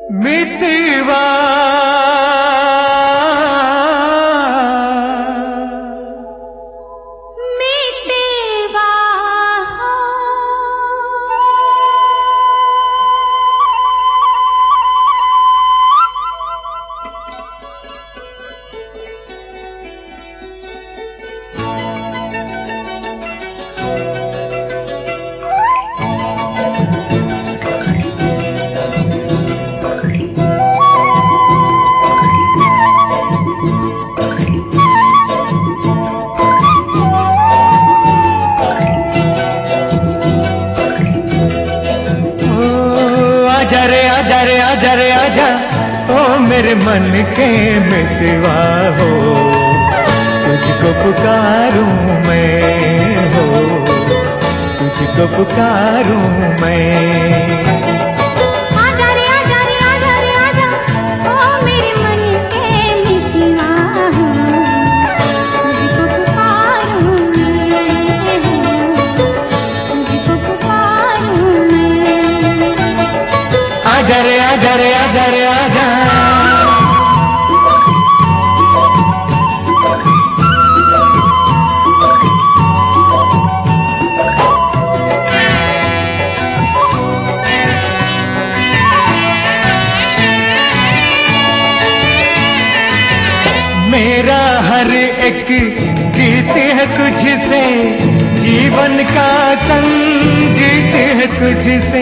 मितवा आजा रे आजा ओ मेरे मन के मितवा हो, तुझको पुकारूं मैं हो, तुझको पुकारूं मैं। आजा रे आजा रे आजा रे आजा ओ मेरे मन के मितवा हो, तुझको पुकारूं मैं हो, तुझको पुकारूं मैं। आजा रे आजा रे आजा रे आजा। मेरा हर एक गीत है तुझसे, जीवन का संगीत है तुझसे।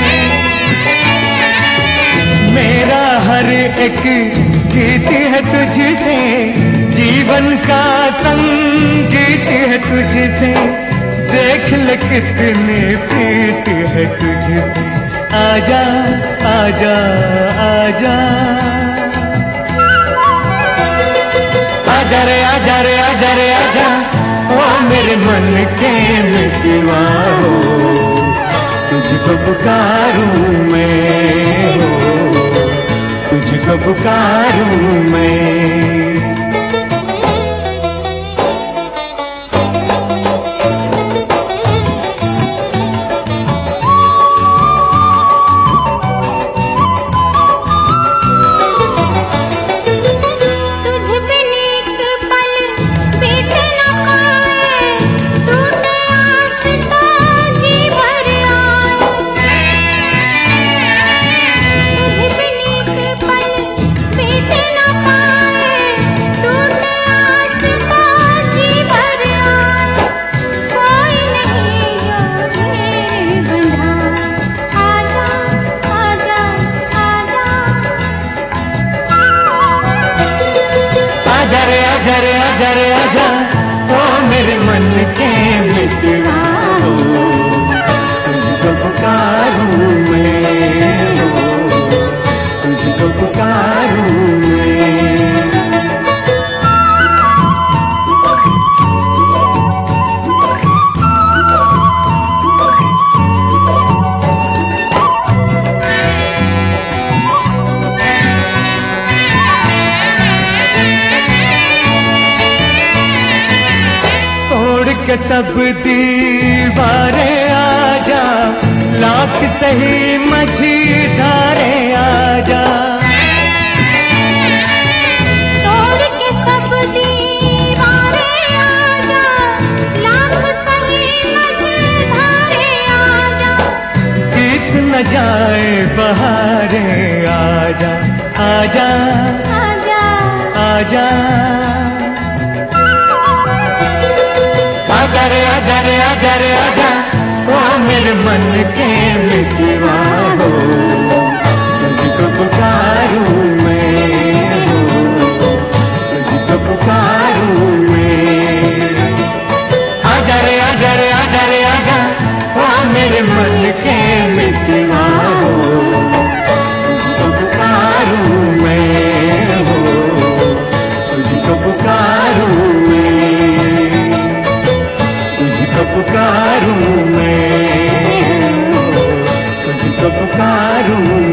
मेरा हर एक गीत है तुझसे, जीवन का संगीत है तुझसे। देख ले कितने प्रीत है तुझसे, आजा आजा आजा। आजा रे आजा रे आजा रे आजा ओ मेरे मन के मितवा हो, तुझको पुकारूं मैं हो, तुझको पुकारूं मैं। आजा रे आजा रे आजा रे आजा ओ मेरे मन के मितवा हो, तुझको पुकारूं मैं हो, तुझको पुकारूं मैं। सब दीवारें आजा, लाख सही मझधारे आजा। तोड़ के सब दीवारें आजा, लाख सही मझधारे आजा। बीत न जाए बहारें आजा आजा आजा आजा। आजा रे आजा रे आजा रे आजा ओ मेरे मन के मितवा हो, तुझको पुकारूं मैं हो, तुझको पुकारूं मैं। आजा रे आजा रे आजा रे आजा ओ मेरे मन के मितवा हो, तुझको पुकारूं मैं हो, तुझको पुकारूं मैं, तुझको पुकारूं मैं, तुझको पुकारूं।